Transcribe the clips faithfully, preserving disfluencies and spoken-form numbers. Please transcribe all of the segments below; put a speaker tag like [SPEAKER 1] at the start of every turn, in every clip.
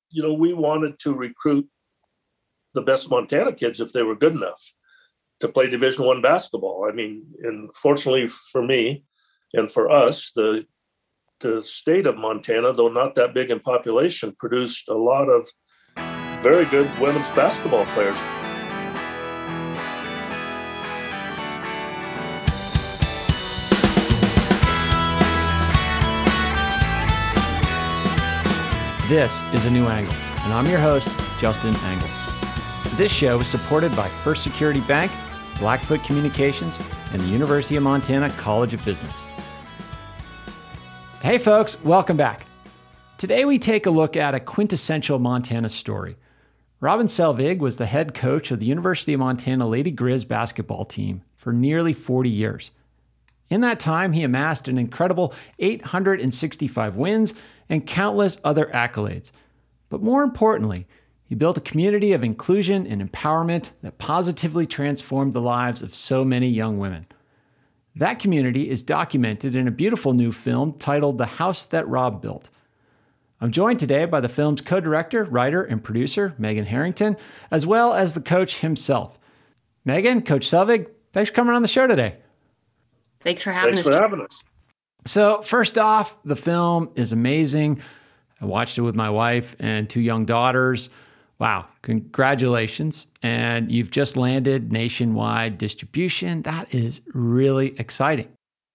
[SPEAKER 1] you know, we wanted to recruit the best Montana kids if they were good enough to play Division One basketball. I mean, and fortunately for me and for us, the the state of Montana, though not that big in population, produced a lot of very good women's basketball players.
[SPEAKER 2] This is A New Angle, and I'm your host, Justin Angle. This show is supported by First Security Bank, Blackfoot Communications, and the University of Montana College of Business. Hey folks, welcome back. Today we take a look at a quintessential Montana story. Robin Selvig was the head coach of the University of Montana Lady Grizz basketball team for nearly forty years. In that time, he amassed an incredible eight hundred sixty-five wins and countless other accolades. But more importantly, he built a community of inclusion and empowerment that positively transformed the lives of so many young women. That community is documented in a beautiful new film titled The House That Rob Built. I'm joined today by the film's co-director, writer, and producer, Megan Harrington, as well as the coach himself. Megan, Coach Selvig, thanks for coming on the show today.
[SPEAKER 3] Thanks for having
[SPEAKER 1] Thanks
[SPEAKER 3] us.
[SPEAKER 1] for having us.
[SPEAKER 2] So first off, the film is amazing. I watched it with my wife and two young daughters. Wow, congratulations. And you've just landed nationwide distribution. That is really exciting.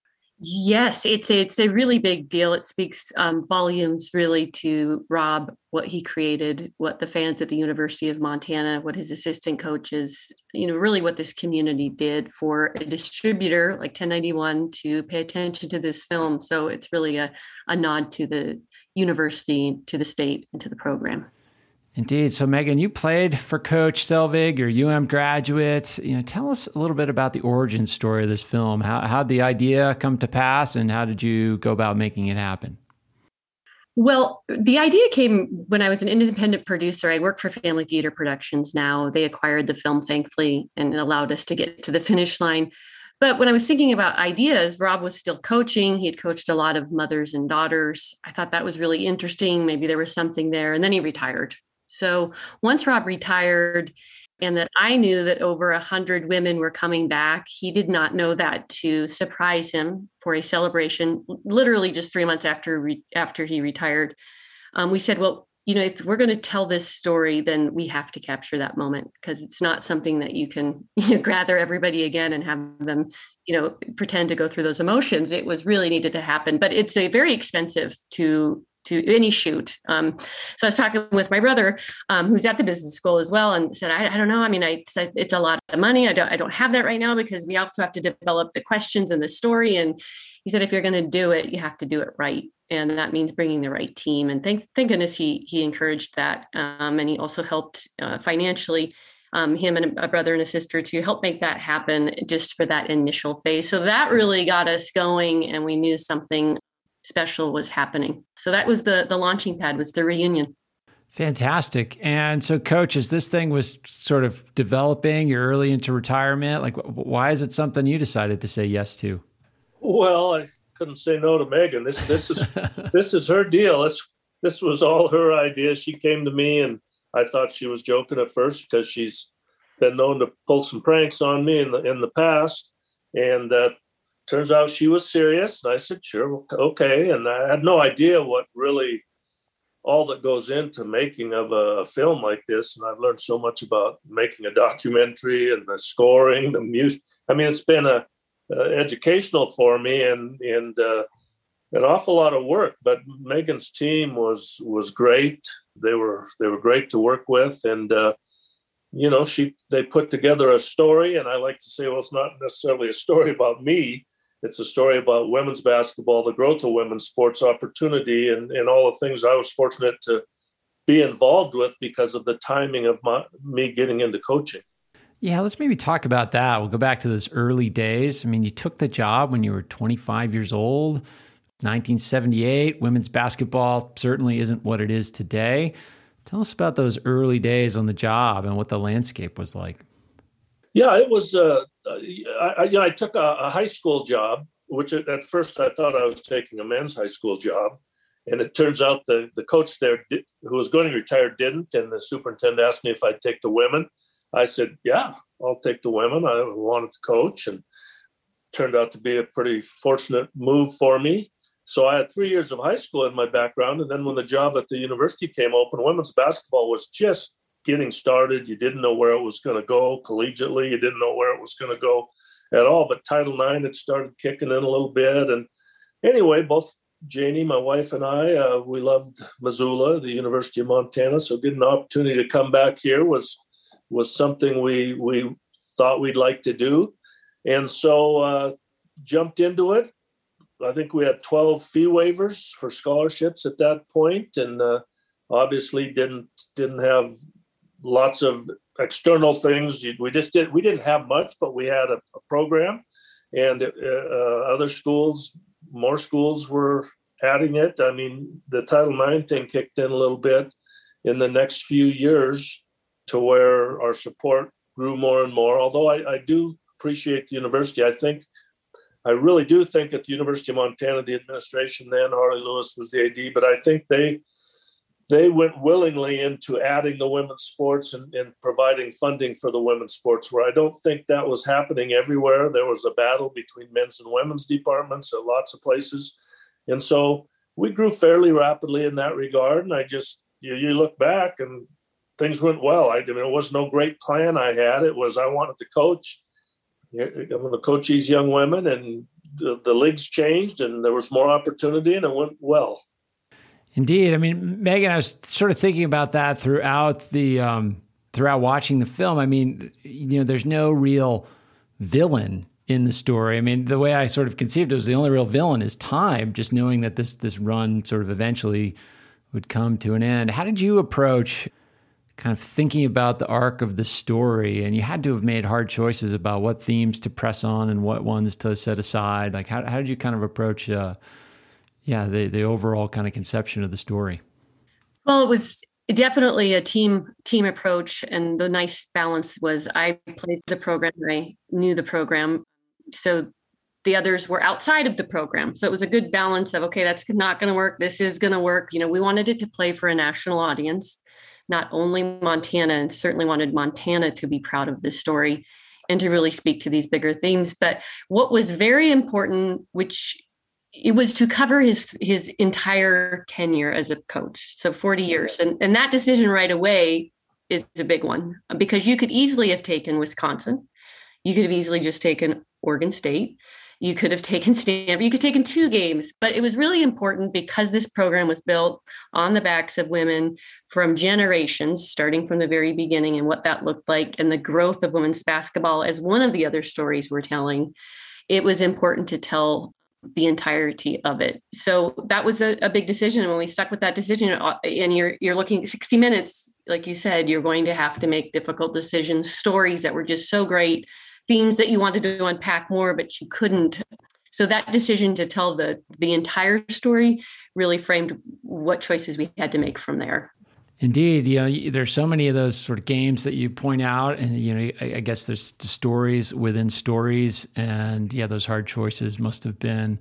[SPEAKER 3] Yes, it's it's a really big deal. It speaks um, volumes really to Rob, what he created, what the fans at the University of Montana, what his assistant coaches, you know, really what this community did for a distributor like ten ninety-one to pay attention to this film. So it's really a, a nod to the university, to the state, and to the program.
[SPEAKER 2] Indeed. So Megan, you played for Coach Selvig, you're a U M graduate. You know, tell us a little bit about the origin story of this film. How how'd the idea come to pass, and how did you go about making it happen?
[SPEAKER 3] Well, the idea came when I was an independent producer. I work for Family Theater Productions now. They acquired the film, thankfully, and allowed us to get to the finish line. But when I was thinking about ideas, Rob was still coaching. He had coached a lot of mothers and daughters. I thought that was really interesting. Maybe there was something there. And then he retired. So once Rob retired and that I knew that over a hundred women were coming back, he did not know that to surprise him for a celebration, literally just three months after, re- after he retired. Um, we said, well, you know, if we're going to tell this story, then we have to capture that moment, because it's not something that you can you know, gather everybody again and have them, you know, pretend to go through those emotions. It was really needed to happen, but it's a very expensive to to any shoot. Um, so I was talking with my brother, um, who's at the business school as well, and said, I, I don't know. I mean, I, it's, it's a lot of money. I don't, I don't have that right now, because we also have to develop the questions and the story. And he said, if you're going to do it, you have to do it right. And that means bringing the right team. And thank, thank goodness he, he encouraged that. Um, and he also helped uh, financially, um, him and a brother and a sister, to help make that happen just for that initial phase. So that really got us going, and we knew something special was happening. So that was the the launching pad, was the reunion.
[SPEAKER 2] Fantastic. And so Coach, as this thing was sort of developing, you're early into retirement, like why is it something you decided to say yes to?
[SPEAKER 1] Well, I couldn't say no to Megan. This this is this is her deal. This this was all her idea. She came to me, and I thought she was joking at first, because she's been known to pull some pranks on me in the in the past. And uh, turns out she was serious. And I said, sure, okay. And I had no idea what really all that goes into making of a film like this. And I've learned so much about making a documentary and the scoring, the music. I mean, it's been a, uh, educational for me, and and uh, an awful lot of work. But Megan's team was was great. They were they were great to work with, and uh, you know, she they put together a story. And I like to say, well, it's not necessarily a story about me. It's a story about women's basketball, the growth of women's sports opportunity, and, and all the things I was fortunate to be involved with because of the timing of my, me getting into coaching.
[SPEAKER 2] Yeah, let's maybe talk about that. We'll go back to those early days. I mean, you took the job when you were twenty-five years old, nineteen seventy-eight. Women's basketball certainly isn't what it is today. Tell us about those early days on the job and what the landscape was like.
[SPEAKER 1] Yeah, it was, uh, I, I, I took a, a high school job, which at first I thought I was taking a men's high school job. And it turns out the, the coach there did, who was going to retire didn't. And the superintendent asked me if I'd take the women. I said, yeah, I'll take the women. I wanted to coach, and turned out to be a pretty fortunate move for me. So I had three years of high school in my background. And then when the job at the university came open, women's basketball was just getting started. You didn't know where it was going to go collegiately. You didn't know where it was going to go at all. But Title nine had started kicking in a little bit. And anyway, both Janie, my wife, and I, uh, we loved Missoula, the University of Montana. So getting an opportunity to come back here was was something we we thought we'd like to do. And so uh, jumped into it. I think we had twelve fee waivers for scholarships at that point, and uh, obviously didn't didn't have lots of external things. We just did we didn't have much, but we had a, a program, and uh, other schools, more schools were adding it. I mean, the Title nine thing kicked in a little bit in the next few years, to where our support grew more and more. Although I, I do appreciate the university, I think. I really do think at the University of Montana, the administration then, Harley Lewis was the A D, but I think they they went willingly into adding the women's sports and, and providing funding for the women's sports, where I don't think that was happening everywhere. There was a battle between men's and women's departments at lots of places. And so we grew fairly rapidly in that regard. And I just, you, you look back and things went well. I, I mean, it was no great plan I had. It was, I wanted to coach. I'm going to coach these young women, and the, the leagues changed, and there was more opportunity, and it went well.
[SPEAKER 2] Indeed. I mean, Megan, I was sort of thinking about that throughout the um, throughout watching the film. I mean, you know, there's no real villain in the story. I mean, the way I sort of conceived it was the only real villain is time, just knowing that this this run sort of eventually would come to an end. How did you approach kind of thinking about the arc of the story? And you had to have made hard choices about what themes to press on and what ones to set aside. Like, how, how did you kind of approach, uh, yeah, the, the overall kind of conception of the story?
[SPEAKER 3] Well, it was definitely a team team approach. And the nice balance was I played the program, I knew the program. So the others were outside of the program. So it was a good balance of, okay, that's not going to work. This is going to work. You know, we wanted it to play for a national audience, not only Montana, and certainly wanted Montana to be proud of this story and to really speak to these bigger themes. But what was very important, which it was to cover his his entire tenure as a coach, so forty years. And, and that decision right away is a big one, because you could easily have taken Wisconsin. You could have easily just taken Oregon State. You could have taken Stanford. You could have taken two games, but it was really important because this program was built on the backs of women from generations, starting from the very beginning, and what that looked like, and the growth of women's basketball as one of the other stories we're telling. It was important to tell the entirety of it. So that was a, a big decision. And when we stuck with that decision, and you're you're looking at sixty minutes, like you said, you're going to have to make difficult decisions, stories that were just so great, themes that you wanted to unpack more, but you couldn't. So that decision to tell the the entire story really framed what choices we had to make from there.
[SPEAKER 2] Indeed, you know, there's so many of those sort of games that you point out, and you know, I, I guess there's stories within stories, and yeah, those hard choices must have been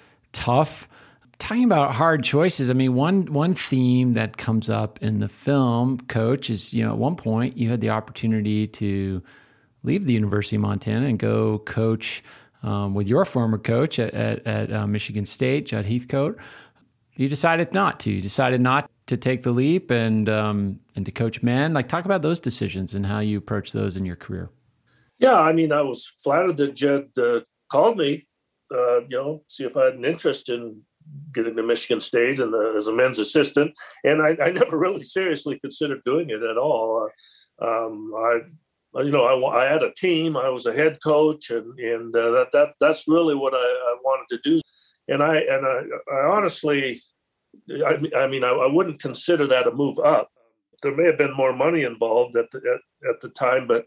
[SPEAKER 2] tough. Talking about hard choices, I mean, one one theme that comes up in the film, Coach, is, you know, at one point you had the opportunity to leave the University of Montana and go coach um, with your former coach at, at, at uh, Michigan State, Judd Heathcote. You decided not to. You decided not to take the leap and um, and to coach men. Like, talk about those decisions and how you approach those in your career.
[SPEAKER 1] Yeah, I mean, I was flattered that Judd uh, called me, uh, you know, see if I had an interest in getting to Michigan State and uh, as a men's assistant. And I, I never really seriously considered doing it at all. Uh, um, I You know, I, I had a team. I was a head coach, and and uh, that that that's really what I, I wanted to do. And I and I, I honestly, I, I mean, I, I wouldn't consider that a move up. There may have been more money involved at the at, at the time, but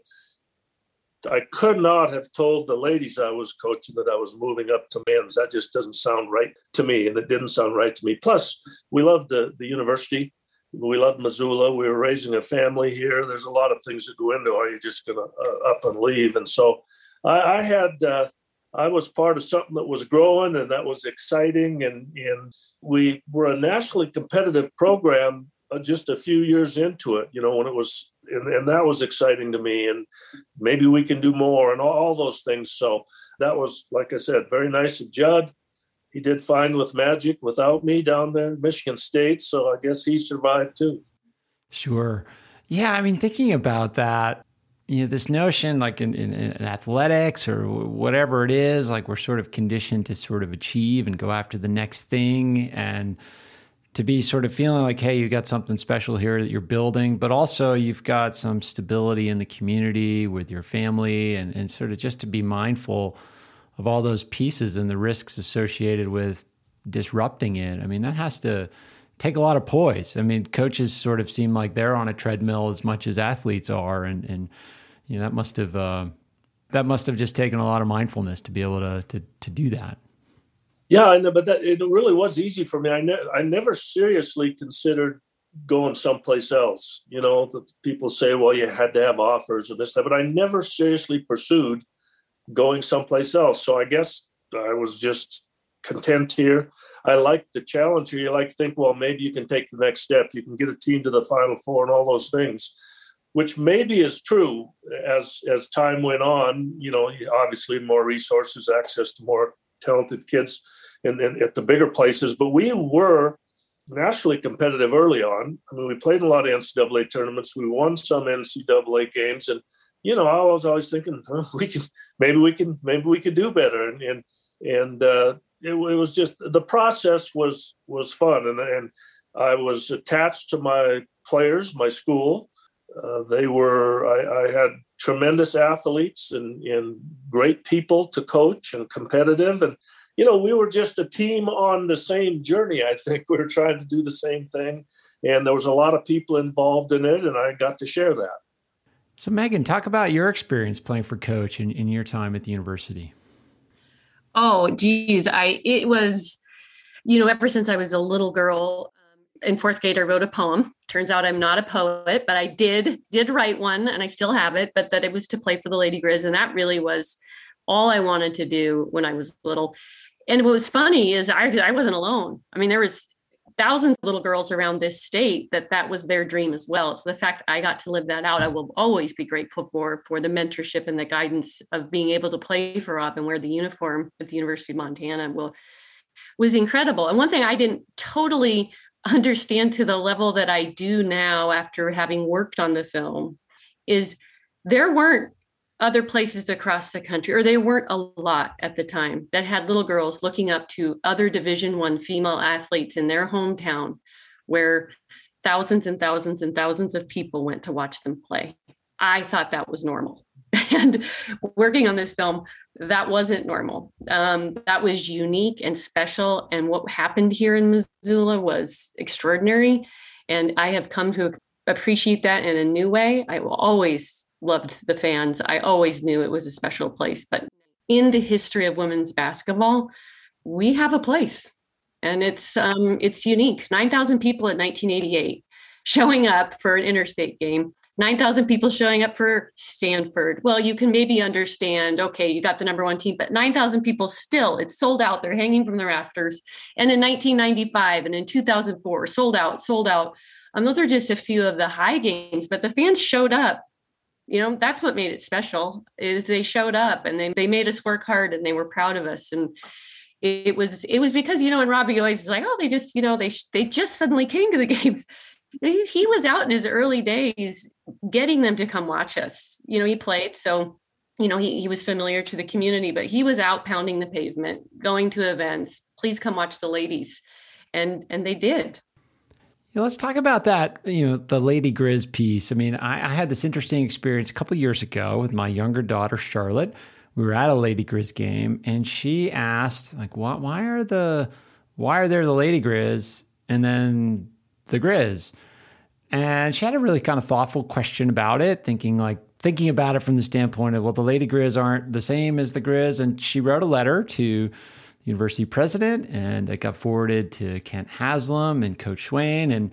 [SPEAKER 1] I could not have told the ladies I was coaching that I was moving up to men's. That just doesn't sound right to me, and it didn't sound right to me. Plus, we loved the the university. We loved Missoula. We were raising a family here. There's a lot of things that go into, are you just going to uh, up and leave? And so I, I had uh, I was part of something that was growing and that was exciting. And, and we were a nationally competitive program just a few years into it, you know, when it was, and, and that was exciting to me. And maybe we can do more and all, all those things. So that was, like I said, very nice of Judd. He did fine with Magic without me down there in Michigan State. So I guess he survived too.
[SPEAKER 2] Sure. Yeah. I mean, thinking about that, you know, this notion like in, in, in athletics or whatever it is, like we're sort of conditioned to sort of achieve and go after the next thing and to be sort of feeling like, hey, you got something special here that you're building, but also you've got some stability in the community with your family and, and sort of just to be mindful of all those pieces and the risks associated with disrupting it. I mean, that has to take a lot of poise. I mean, coaches sort of seem like they're on a treadmill as much as athletes are. And, and you know, that must have, uh, that must have just taken a lot of mindfulness to be able to, to, to do that.
[SPEAKER 1] Yeah, I know, but that, it really was easy for me. I, ne- I never seriously considered going someplace else. You know, the people say, well, you had to have offers or this, that, but I never seriously pursued going someplace else. So I guess I was just content here. I like the challenge here. You like to think, well, maybe you can take the next step. You can get a team to the Final Four and all those things, which maybe is true as as time went on. You know, obviously more resources, access to more talented kids in, in, at the bigger places. But we were nationally competitive early on. I mean, we played a lot of N C double A tournaments. We won some N C double A games. And, you know, I was always thinking, oh, we can, maybe we can, maybe we could do better. And, and, and uh, it, it was just, the process was, was fun. And, and I was attached to my players, my school. Uh, they were, I, I had tremendous athletes and, and great people to coach and competitive. And, you know, we were just a team on the same journey. I think we were trying to do the same thing. And there was a lot of people involved in it. And I got to share that.
[SPEAKER 2] So Megan, talk about your experience playing for Coach in, in your time at the university.
[SPEAKER 3] Oh, geez. I, it was, you know, ever since I was a little girl, in fourth grade, I wrote a poem. Turns out I'm not a poet, but I did, did write one and I still have it, but that it was to play for the Lady Griz. And that really was all I wanted to do when I was little. And what was funny is I, I wasn't alone. I mean, there was thousands of little girls around this state that that was their dream as well. So the fact I got to live that out, I will always be grateful for, for the mentorship and the guidance of being able to play for Rob and wear the uniform at the University of Montana will, was incredible. And one thing I didn't totally understand to the level that I do now after having worked on the film is there weren't other places across the country, or they weren't a lot at the time, that had little girls looking up to other Division One female athletes in their hometown, where thousands and thousands and thousands of people went to watch them play. I thought that was normal. And working on this film, that wasn't normal. Um, that was unique and special. And what happened here in Missoula was extraordinary. And I have come to appreciate that in a new way. I will always loved the fans. I always knew it was a special place. But in the history of women's basketball, we have a place. And it's um, it's unique. nine thousand people in nineteen eighty-eight showing up for an interstate game. nine thousand people showing up for Stanford. Well, you can maybe understand, okay, you got the number one team, but nine thousand people still, it's sold out. They're hanging from the rafters. And in nineteen ninety-five and in two thousand four, sold out, sold out. Um, those are just a few of the high games, but the fans showed up. You know, that's what made it special, is they showed up and they, they made us work hard and they were proud of us. And it was, it was because, you know, and Robbie always is like, oh, they just, you know, they, they just suddenly came to the games. He, he was out in his early days getting them to come watch us. You know, he played. So, you know, he, he was familiar to the community, but he was out pounding the pavement, going to events. Please come watch the ladies. And, and they did.
[SPEAKER 2] Yeah, let's talk about that, you know, the Lady Griz piece. I mean, I, I had this interesting experience a couple of years ago with my younger daughter, Charlotte. We were at a Lady Griz game and she asked, like, why, why are the, why are there the Lady Griz and then the Griz? And she had a really kind of thoughtful question about it, thinking like, thinking about it from the standpoint of, well, the Lady Griz aren't the same as the Griz. And she wrote a letter to university president, and it got forwarded to Kent Haslam and Coach Swain. And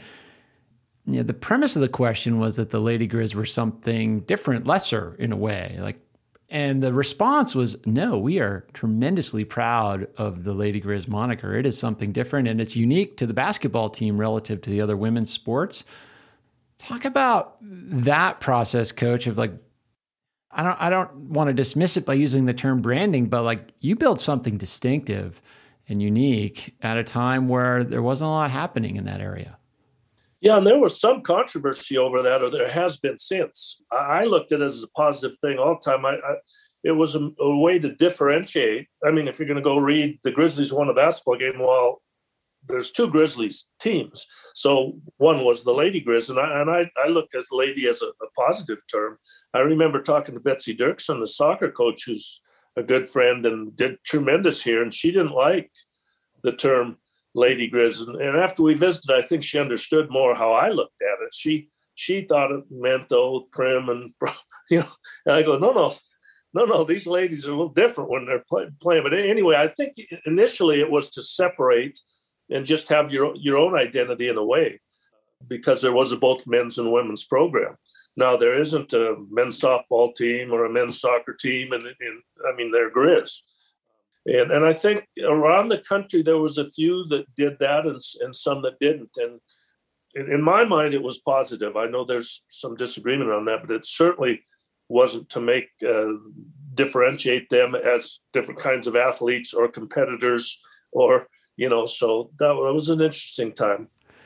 [SPEAKER 2] you know, the premise of the question was that the Lady Griz were something different, lesser in a way. Like And the response was, no, we are tremendously proud of the Lady Griz moniker. It is something different, and it's unique to the basketball team relative to the other women's sports. Talk about that process, Coach, of like, I don't I don't want to dismiss it by using the term branding, but like you built something distinctive and unique at a time where there wasn't a lot happening in that area.
[SPEAKER 1] Yeah, and there was some controversy over that, or there has been since. I looked at it as a positive thing all the time. I, I, it was a, a way to differentiate. I mean, if you're going to go read the Grizzlies won a basketball game, well, there's two Grizzlies teams. So one was the Lady Griz, and I, and I, I looked at lady as a, a positive term. I remember talking to Betsy Dirksen, the soccer coach, who's a good friend and did tremendous here, and she didn't like the term Lady Griz. And, and after we visited, I think she understood more how I looked at it. She she thought it meant old prim and, you know, and I go, no, no, no, no, these ladies are a little different when they're play, playing. But anyway, I think initially it was to separate and just have your, your own identity in a way, because there was a both men's and women's program. Now, there isn't a men's softball team or a men's soccer team, and, and I mean, they're Griz. And and I think around the country, there was a few that did that and, and some that didn't. And in, in my mind, it was positive. I know there's some disagreement on that, but it certainly wasn't to make uh, differentiate them as different kinds of athletes or competitors or, you know, so that, that was an interesting time.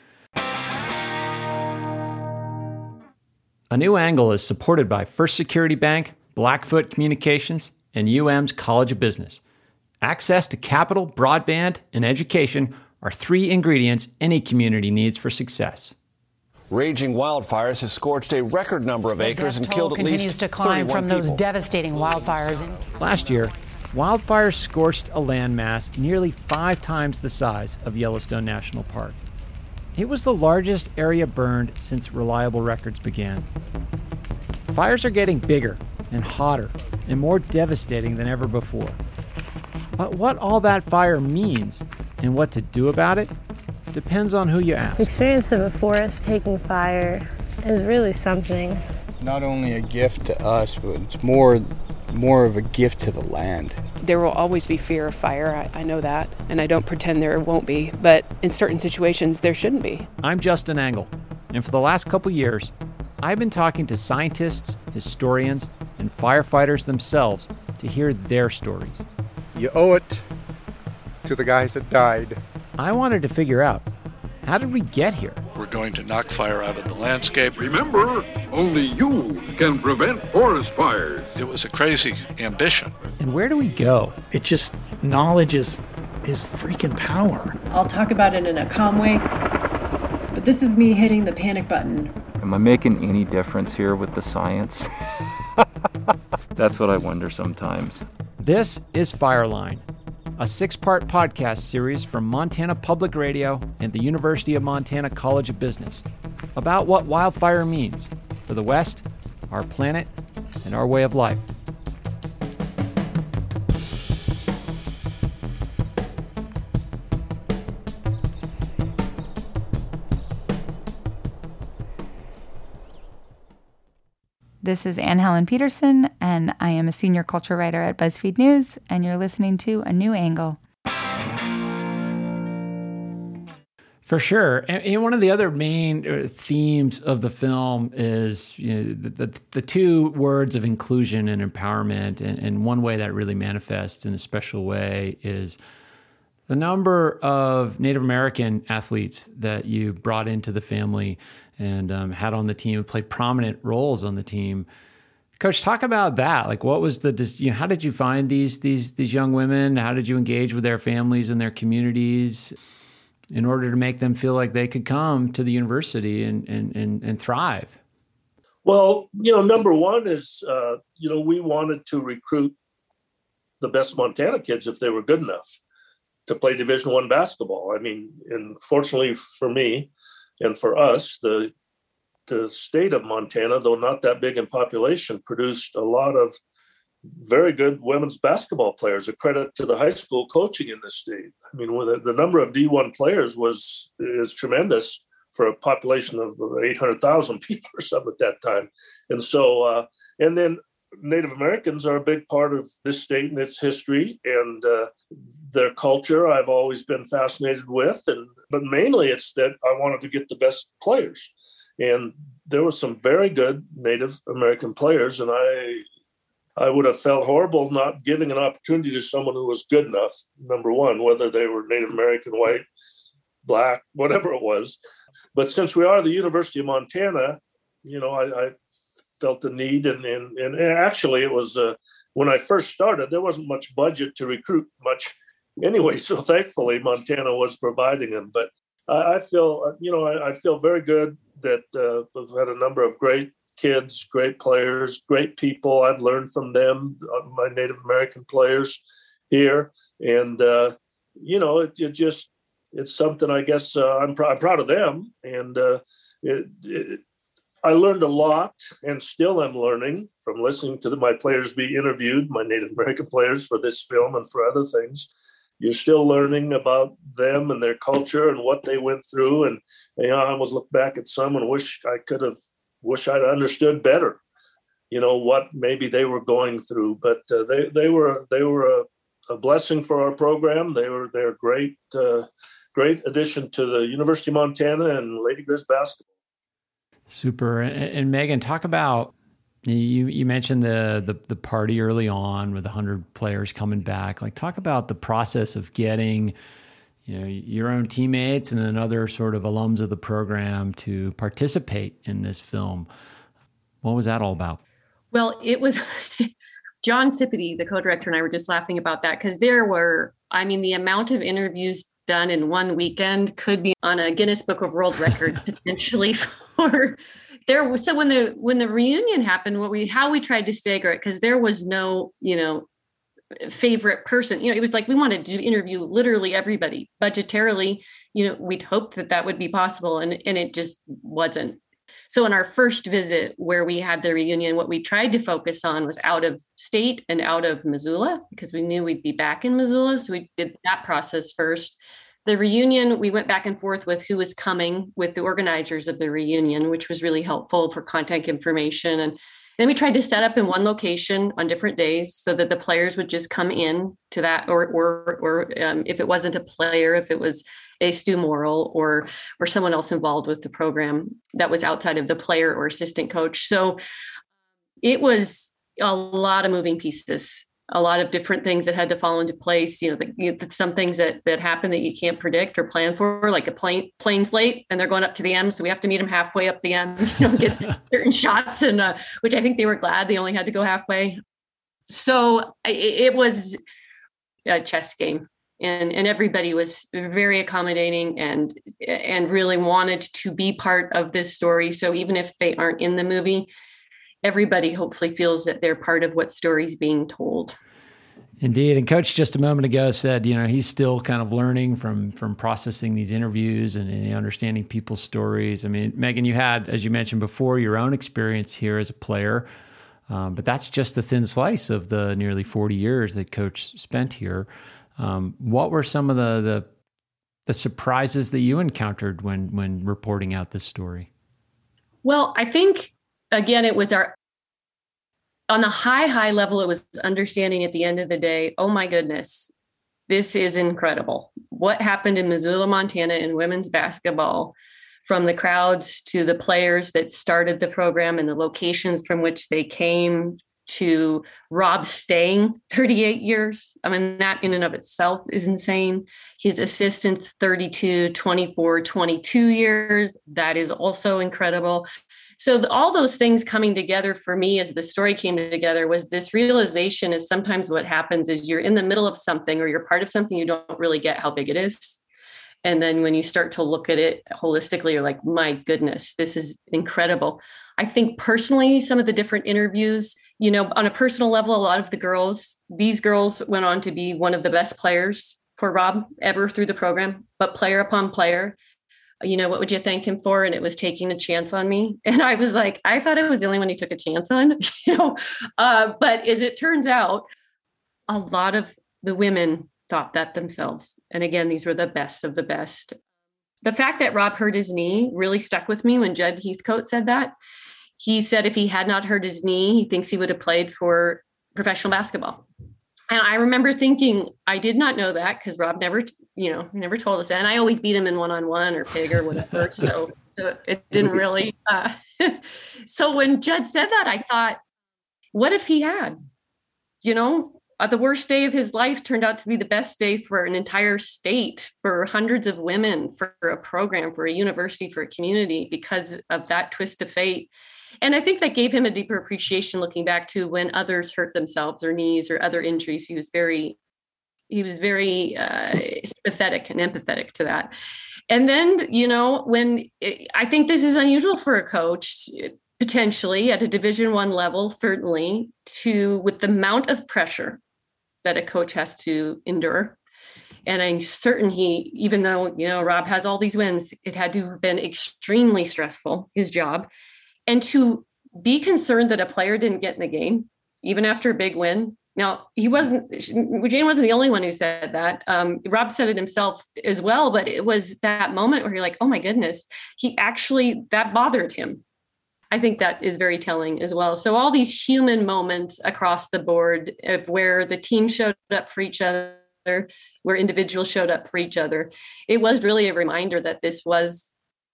[SPEAKER 2] A New Angle is supported by First Security Bank, Blackfoot Communications, and U M's College of Business. Access to capital, broadband, and education are three ingredients any community needs for success.
[SPEAKER 4] Raging wildfires have scorched a record number of
[SPEAKER 5] the
[SPEAKER 4] acres and killed at least
[SPEAKER 5] continues to climb from
[SPEAKER 4] people.
[SPEAKER 5] those devastating wildfires.
[SPEAKER 2] Last year, wildfires scorched a landmass nearly five times the size of Yellowstone National Park. It was the largest area burned since reliable records began. Fires are getting bigger and hotter and more devastating than ever before. But what all that fire means and what to do about it depends on who you ask.
[SPEAKER 6] The experience of a forest taking fire is really something.
[SPEAKER 7] Not only a gift to us, but it's more more of a gift to the land.
[SPEAKER 8] There will always be fear of fire, I, I know that, and I don't pretend there won't be, but in certain situations there shouldn't be.
[SPEAKER 2] I'm Justin Engel, and for the last couple years, I've been talking to scientists, historians, and firefighters themselves to hear their stories.
[SPEAKER 9] You owe it to the guys that died.
[SPEAKER 2] I wanted to figure out, how did we get here?
[SPEAKER 10] We're going to knock fire out of the landscape.
[SPEAKER 11] Remember, only you can prevent forest fires.
[SPEAKER 10] It was a crazy ambition.
[SPEAKER 2] And where do we go?
[SPEAKER 12] It just, knowledge is, is freaking power.
[SPEAKER 13] I'll talk about it in a calm way, but this is me hitting the panic button.
[SPEAKER 14] Am I making any difference here with the science? That's what I wonder sometimes.
[SPEAKER 2] This is Fireline, a six-part podcast series from Montana Public Radio and the University of Montana College of Business about what wildfire means for the West, our planet, and our way of life.
[SPEAKER 15] This is Anne Helen Peterson, and I am a senior culture writer at BuzzFeed News, and you're listening to A New Angle.
[SPEAKER 2] For sure. And, and one of the other main themes of the film is, you know, the, the, the two words of inclusion and empowerment. And, and one way that really manifests in a special way is the number of Native American athletes that you brought into the family and um, had on the team and played prominent roles on the team. Coach, talk about that. Like, what was the, you know, how did you find these these these young women? How did you engage with their families and their communities in order to make them feel like they could come to the university and and and, and thrive?
[SPEAKER 1] Well, you know, number one is, uh, you know, we wanted to recruit the best Montana kids if they were good enough to play Division One basketball. I mean, and fortunately for me, and for us, the the state of Montana, though not that big in population, produced a lot of very good women's basketball players, a credit to the high school coaching in the state. I mean, the, the number of D one players was is tremendous for a population of eight hundred thousand people or something at that time. And so, uh, and then Native Americans are a big part of this state and its history, and uh, their culture I've always been fascinated with. And but mainly it's that I wanted to get the best players. And there were some very good Native American players, and I I would have felt horrible not giving an opportunity to someone who was good enough, number one, whether they were Native American, white, black, whatever it was. But since we are the University of Montana, you know, I, I felt the need. And, and, and actually, it was uh, when I first started, there wasn't much budget to recruit much anyway. So thankfully, Montana was providing them. But I, I feel, you know, I, I feel very good that uh, we've had a number of great kids, great players, great people. I've learned from them, my Native American players here. And, uh, you know, it, it just, it's something I guess uh, I'm, pr- I'm proud of them. And uh, it, it, I learned a lot and still am learning from listening to the, my players be interviewed, my Native American players for this film and for other things. You're still learning about them and their culture and what they went through. And you know, I almost look back at some and wish I could have, wish I'd understood better, you know, what maybe they were going through. But uh, they they were they were a, a blessing for our program. They were they're great uh, great addition to the University of Montana and Lady Grizz basketball.
[SPEAKER 2] Super. And, and Megan, talk about. You you mentioned the, the the party early on with one hundred players coming back. Like, talk about the process of getting, you know, your own teammates and then other sort of alums of the program to participate in this film. What was that all about?
[SPEAKER 3] Well, it was John Tippity, the co-director, and I were just laughing about that because there were, I mean, the amount of interviews done in one weekend could be on a Guinness Book of World Records potentially for. There was so when the when the reunion happened, what we how we tried to stagger it, because there was no, you know, favorite person. You know, it was like we wanted to interview literally everybody. Budgetarily, you know, we'd hoped that that would be possible, and and it just wasn't. So in our first visit where we had the reunion, what we tried to focus on was out of state and out of Missoula, because we knew we'd be back in Missoula. So we did that process first. The reunion, we went back and forth with who was coming with the organizers of the reunion, which was really helpful for contact information. And then we tried to set up in one location on different days so that the players would just come in to that, or or or um, if it wasn't a player, if it was a Stu Morrill or or someone else involved with the program that was outside of the player or assistant coach. So it was a lot of moving pieces. A lot of different things that had to fall into place. You know, the, you know, some things that that happen that you can't predict or plan for, like a plane plane's late and they're going up to the M, so we have to meet them halfway up the M. You know, get certain shots, and uh, which I think they were glad they only had to go halfway. So it, it was a chess game, and and everybody was very accommodating and and really wanted to be part of this story. So even if they aren't in the movie, everybody hopefully feels that they're part of what story's being told.
[SPEAKER 2] Indeed. And Coach just a moment ago said, you know, he's still kind of learning from from processing these interviews and, and understanding people's stories. I mean, Megan, you had, as you mentioned before, your own experience here as a player, um, but that's just a thin slice of the nearly forty years that Coach spent here. Um, what were some of the, the the surprises that you encountered when when reporting out this story?
[SPEAKER 3] Well, I think, again, it was our, on the high, high level, it was understanding at the end of the day, oh my goodness, this is incredible. What happened in Missoula, Montana in women's basketball, from the crowds to the players that started the program and the locations from which they came, to Rob staying thirty-eight years. I mean, that in and of itself is insane. His assistants, thirty-two, twenty-four, twenty-two years. That is also incredible. So the, all those things coming together for me as the story came together was this realization is sometimes what happens is you're in the middle of something or you're part of something, you don't really get how big it is. And then when you start to look at it holistically, you're like, my goodness, this is incredible. I think personally, some of the different interviews, you know, on a personal level, a lot of the girls, these girls went on to be one of the best players for Rob ever through the program, but player upon player. You know, what would you thank him for? And it was taking a chance on me. And I was like, I thought I was the only one he took a chance on, you know, uh, but as it turns out, a lot of the women thought that themselves. And again, these were the best of the best. The fact that Rob hurt his knee really stuck with me when Judd Heathcote said that. he said if he had not hurt his knee, he thinks he would have played for professional basketball. And I remember thinking, I did not know that because Rob never, you know, never told us that. And I always beat him in one-on-one or pig or whatever. so, so it didn't really. Uh, so when Judd said that, I thought, what if he had, you know, uh, the worst day of his life turned out to be the best day for an entire state, for hundreds of women, for a program, for a university, for a community, because of that twist of fate. And I think that gave him a deeper appreciation looking back to when others hurt themselves or knees or other injuries. He was very, he was very uh, sympathetic and empathetic to that. And then, you know, when it, I think this is unusual for a coach, potentially at a Division One level, certainly, to with the amount of pressure that a coach has to endure. And I'm certain he, even though, you know, Rob has all these wins, it had to have been extremely stressful, his job. And to be concerned that a player didn't get in the game, even after a big win. Now, he wasn't, Jane wasn't the only one who said that. Um, Rob said it himself as well, but it was that moment where you're like, oh my goodness, he actually, that bothered him. I think that is very telling as well. So all these human moments across the board of where the team showed up for each other, where individuals showed up for each other, it was really a reminder that this was,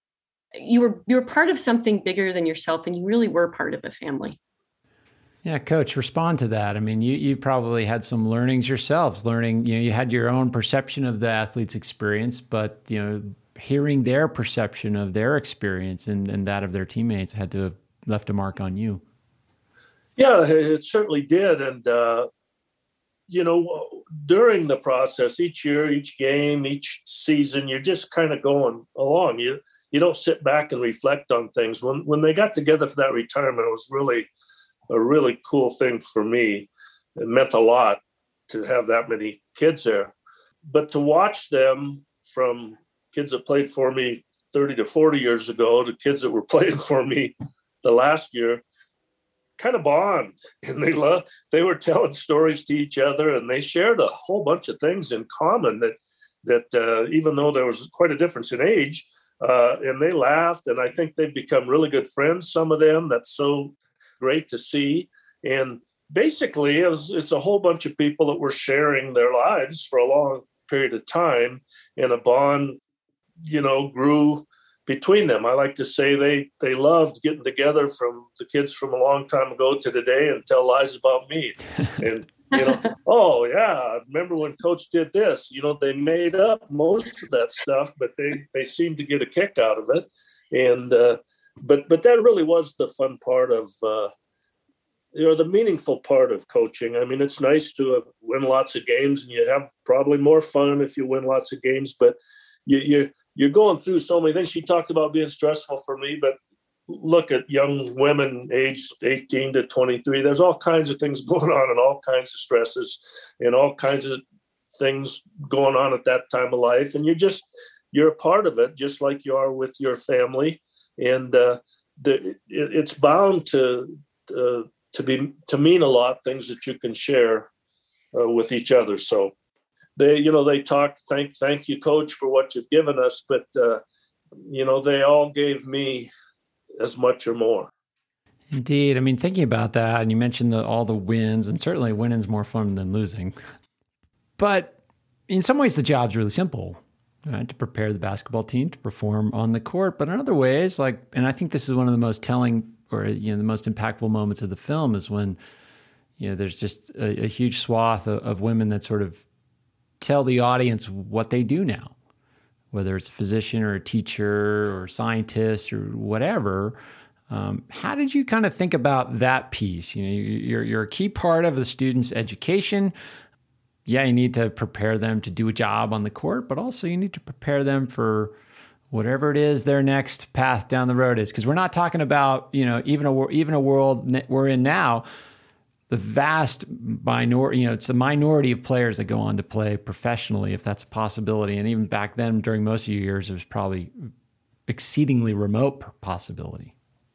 [SPEAKER 3] you were you were part of something bigger than yourself, and you really were part of a family.
[SPEAKER 2] Yeah, Coach, respond to that. I mean, you you probably had some learnings yourselves, learning, you know, you had your own perception of the athlete's experience, but, you know, hearing their perception of their experience and, and that of their teammates had to have left a mark on you.
[SPEAKER 1] Yeah, it certainly did. And, uh, you know, during the process, each year, each game, each season, you're just kind of going along. You You don't sit back and reflect on things. When when they got together for that retirement, it was really a really cool thing for me. It meant a lot to have that many kids there. But to watch them, from kids that played for me thirty to forty years ago to kids that were playing for me the last year, kind of bond. And they love, they were telling stories to each other, and they shared a whole bunch of things in common that, that uh, even though there was quite a difference in age, Uh, and they laughed, and I think they've become really good friends, some of them. That's so great to see. And basically, it was, it's a whole bunch of people that were sharing their lives for a long period of time, and a bond, you know, grew between them. I like to say they they loved getting together, from the kids from a long time ago to today, and tell lies about me. And you know, oh yeah, remember when Coach did this? You know, they made up most of that stuff, but they they seemed to get a kick out of it. And uh, but but that really was the fun part of, uh, you know, the meaningful part of coaching. I mean, it's nice to uh, win lots of games, and you have probably more fun if you win lots of games. But you you you're going through so many things. She talked about being stressful for me, but look at young women aged eighteen to twenty-three. There's all kinds of things going on, and all kinds of stresses and all kinds of things going on at that time of life. And you're just, you're a part of it, just like you are with your family. And uh, the, it, it's bound to, uh, to be, to mean a lot, things that you can share uh, with each other. So they, you know, they talk, thank, thank you, Coach, for what you've given us. But, uh, you know, they all gave me as much or more.
[SPEAKER 2] Indeed. I mean, thinking about that, and you mentioned the, all the wins, and certainly winning's more fun than losing. But in some ways, the job's really simple, right? To prepare the basketball team to perform on the court. But in other ways, like, and I think this is one of the most telling, or, you know, the most impactful moments of the film is when, you know, there's just a, a huge swath of, of women that sort of tell the audience what they do now, whether it's a physician or a teacher or a scientist or whatever. Um, how did you kind of think about that piece? You know, you're, you're a key part of the student's education. Yeah, you need to prepare them to do a job on the court, but also you need to prepare them for whatever it is their next path down the road is. Because we're not talking about, you know, even a, even a world we're in now, the vast minority, you know, it's the minority of players that go on to play professionally, if that's a possibility. And even back then, during most of your years, it was probably exceedingly remote possibility.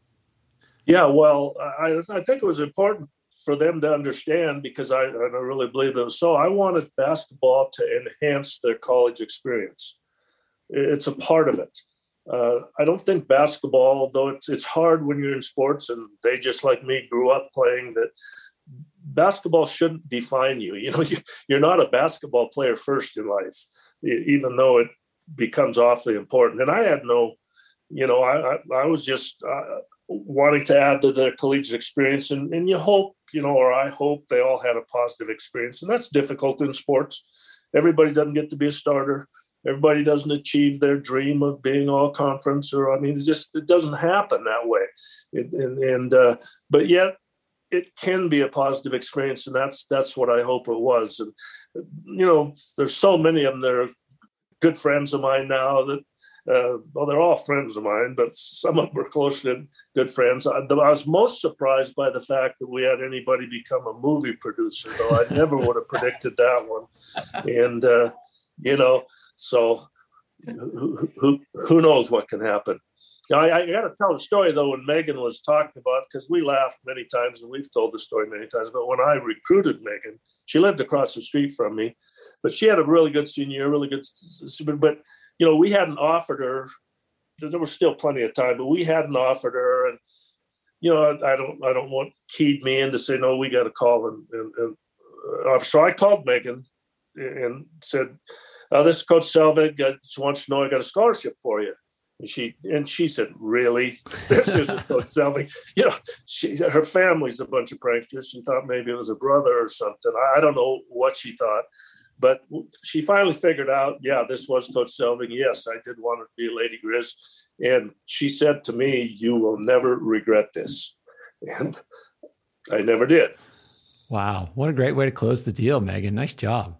[SPEAKER 1] Yeah, well, I, I think it was important for them to understand, because I, I really believe it was so. I wanted basketball to enhance their college experience. It's a part of it. Uh, I don't think basketball, though it's it's hard when you're in sports, and they just like me grew up playing, that basketball shouldn't define you. You know, you, you're not a basketball player first in life, even though it becomes awfully important. And I had no, you know, I I, I was just uh, wanting to add to their collegiate experience, and, and you hope, you know, or I hope they all had a positive experience, and that's difficult in sports. Everybody doesn't get to be a starter. Everybody doesn't achieve their dream of being all conference, or I mean, it's just it doesn't happen that way. It, and and uh, but yet it can be a positive experience, and that's that's what I hope it was. And you know, there's so many of them that are good friends of mine now. That uh, well, they're all friends of mine, but some of them are close to good friends. I, I was most surprised by the fact that we had anybody become a movie producer, though I never would have predicted that one. And uh, you know. So who, who who knows what can happen? I, I got to tell the story, though, when Megan was talking about, because we laughed many times, and we've told the story many times, but when I recruited Megan, she lived across the street from me, but she had a really good senior year, really good, but, you know, we hadn't offered her, there was still plenty of time, but we hadn't offered her, and, you know, I, I don't I don't want keyed me in to say, no, we got to call, and, and, and uh, so I called Megan and said, Uh, this is Coach Selvig. I just want you to know I got a scholarship for you. And she and she said, really? This isn't Coach Selvig. You know, she, her family's a bunch of pranksters. She thought maybe it was a brother or something. I, I don't know what she thought. But she finally figured out, yeah, this was Coach Selvig. Yes, I did want her to be a Lady Grizz. And she said to me, you will never regret this. And I never did.
[SPEAKER 2] Wow. What a great way to close the deal, Megan. Nice job.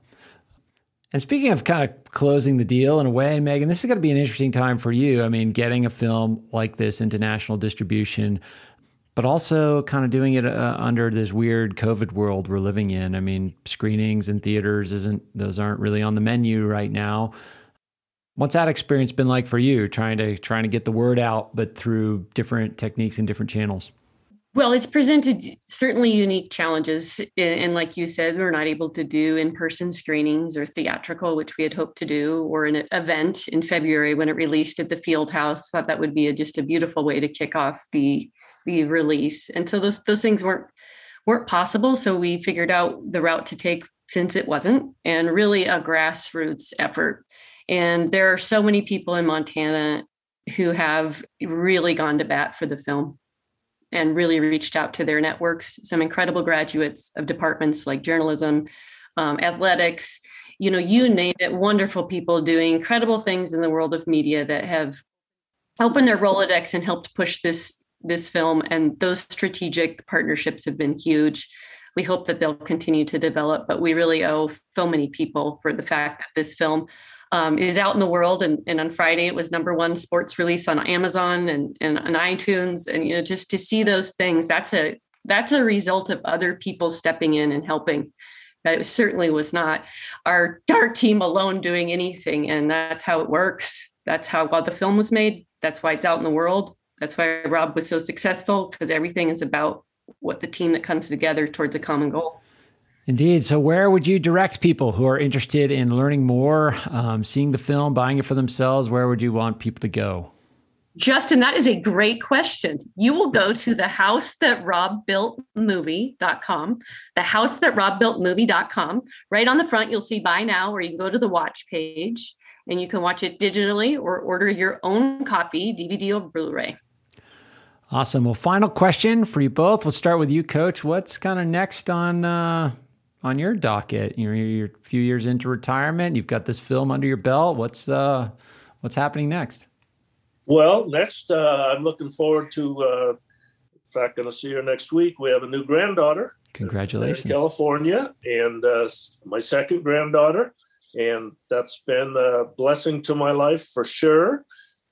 [SPEAKER 2] And speaking of kind of closing the deal in a way, Megan, this is going to be an interesting time for you. I mean, getting a film like this into national distribution, but also kind of doing it uh, under this weird COVID world we're living in. I mean, screenings and theaters isn't, those aren't really on the menu right now. What's that experience been like for you, trying to trying to get the word out, but through different techniques and different channels?
[SPEAKER 3] Well, it's presented certainly unique challenges. And like you said, we're not able to do in-person screenings or theatrical, which we had hoped to do, or an event in February when it released at the Fieldhouse. Thought that would be a, just a beautiful way to kick off the, the release. And so those those things weren't weren't possible. So we figured out the route to take since it wasn't, and really a grassroots effort. And there are so many people in Montana who have really gone to bat for the film and really reached out to their networks. Some incredible graduates of departments like journalism, um, athletics, you know, you name it, wonderful people doing incredible things in the world of media that have opened their Rolodex and helped push this, this film. And those strategic partnerships have been huge. We hope that they'll continue to develop, but we really owe so many people for the fact that this film Um, is out in the world. And, and on Friday, it was number one sports release on Amazon and, and on iTunes. And, you know, just to see those things, that's a, that's a result of other people stepping in and helping. But it certainly was not our, our team alone doing anything. And that's how it works. That's how well the film was made. That's why it's out in the world. That's why Rob was so successful, because everything is about what the team that comes together towards a common goal.
[SPEAKER 2] Indeed. So where would you direct people who are interested in learning more, um, seeing the film, buying it for themselves? Where would you want people to go?
[SPEAKER 3] Justin, that is a great question. You will go to the house that rob built movie dot com, the house that rob built movie dot com. Right on the front, you'll see buy now, or you can go to the watch page and you can watch it digitally or order your own copy, D V D or Blu-ray.
[SPEAKER 2] Awesome. Well, final question for you both. We'll start with you, Coach. What's kind of next on uh, on your docket? You're, you're a few years into retirement. You've got this film under your belt. What's uh, what's happening next?
[SPEAKER 1] Well, next, uh, I'm looking forward to, uh, in fact, going to see her next week. We have a new granddaughter.
[SPEAKER 2] Congratulations.
[SPEAKER 1] In California, and uh, my second granddaughter. And that's been a blessing to my life for sure.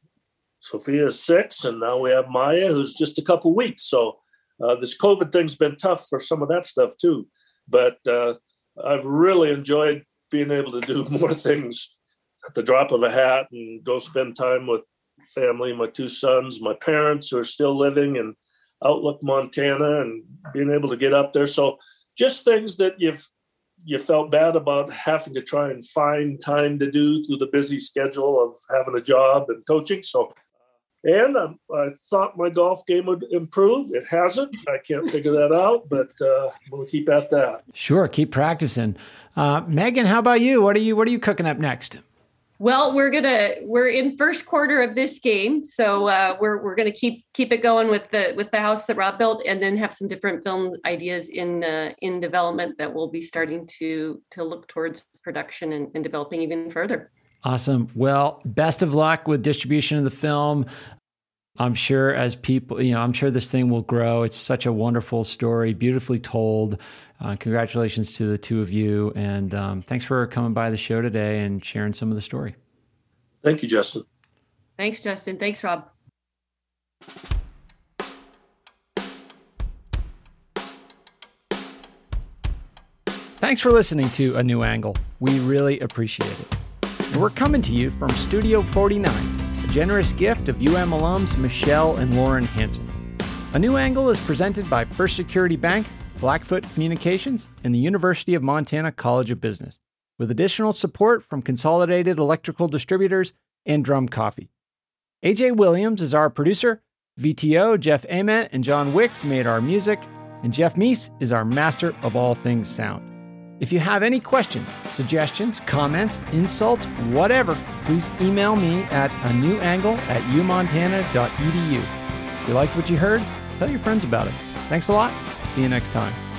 [SPEAKER 1] Sophia is six, and now we have Maya, who's just a couple weeks. So uh, this COVID thing's been tough for some of that stuff too. But uh, I've really enjoyed being able to do more things at the drop of a hat and go spend time with family, my two sons, my parents who are still living in Outlook, Montana, and being able to get up there. So just things that you've you felt bad about having to try and find time to do through the busy schedule of having a job and coaching. So, and um, I thought my golf game would improve. It hasn't. I can't figure that out, but uh, we'll keep at that.
[SPEAKER 2] Sure, keep practicing. Uh, Megan, how about you? What are you What are you cooking up next?
[SPEAKER 3] Well, we're gonna we're in first quarter of this game, so uh, we're we're gonna keep keep it going with the with the house that Rob built, and then have some different film ideas in uh, in development that we'll be starting to to look towards production and, and developing even further.
[SPEAKER 2] Awesome. Well, best of luck with distribution of the film. I'm sure as people, you know, I'm sure this thing will grow. It's such a wonderful story, beautifully told. Uh, congratulations to the two of you. And um, thanks for coming by the show today and sharing some of the story.
[SPEAKER 1] Thank you, Justin.
[SPEAKER 3] Thanks, Justin. Thanks, Rob.
[SPEAKER 2] Thanks for listening to A New Angle. We really appreciate it. And we're coming to you from Studio forty-nine, a generous gift of U M alums Michelle and Lauren Hansen. A New Angle is presented by First Security Bank, Blackfoot Communications, and the University of Montana College of Business, with additional support from Consolidated Electrical Distributors and Drum Coffee. A J Williams is our producer, V T O Jeff Ament and John Wicks made our music, and Jeff Meese is our master of all things sound. If you have any questions, suggestions, comments, insults, whatever, please email me at a new angle at u montana dot e d u. If you liked what you heard, tell your friends about it. Thanks a lot. See you next time.